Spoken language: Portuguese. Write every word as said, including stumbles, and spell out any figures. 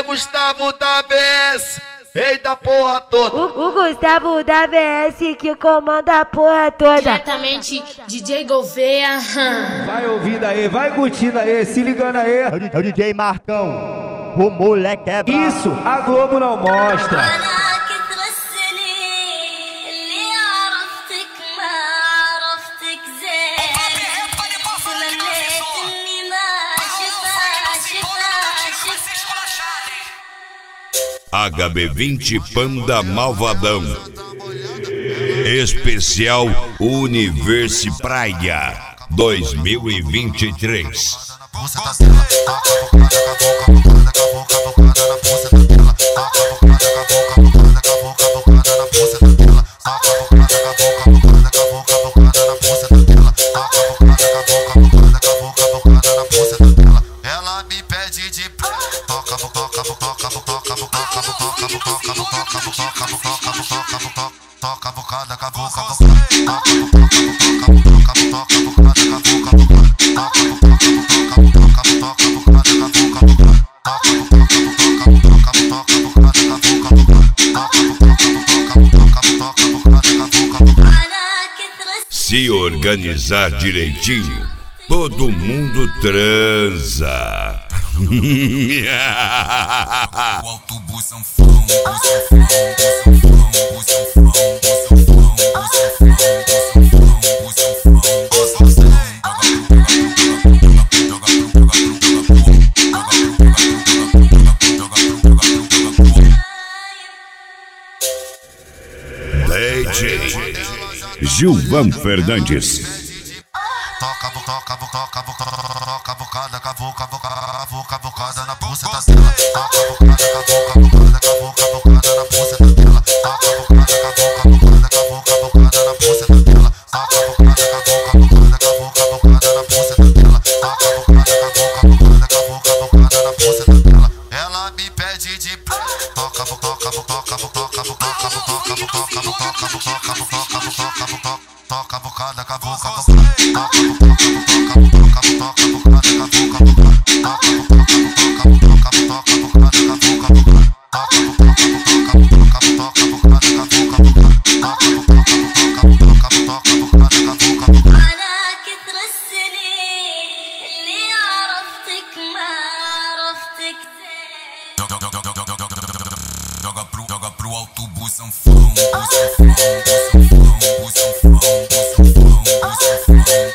Gustavo da B S, rei da porra toda. O, o Gustavo da B S que comanda a porra toda. Diretamente D J Gouveia. Vai ouvindo aí, vai curtindo aí, se ligando aí. É o, é o D J Marcão, o moleque é brabo. Isso, a Globo não mostra. H B vinte Panda Malvadão. Especial Universe Praia dois mil e vinte e três. Ela me pede de toca, toca, toca, toca, toca, toca a bocada, a boca, Se organizar direitinho, todo mundo transa. O autobus sanfão, D J Gilvan Fernandes. toca, toca, toca, toca, toca a bocada, a boca, a boca, a boca, a bocada na buceta dela. Toca a bocada, a boca, a bocada, a boca, a bocada na buceta dela. Toca a bocada, a boca, a bocada, a boca, a bocada na buceta dela. Toca a bocada, a boca, a bocada, a boca, a bocada na buceta dela. Toca a bocada, a boca, a bocada, a boca, a bocada na buceta dela. Ela me pede de toca, toca, toca, toca, toca, toca, toca, toca, toca, toca, toca, toca a bocada, a boca, a boca. Joga pro, joga pro autobus sanfão, sanfão, sanfão, sanfão, sanfão, sanfão.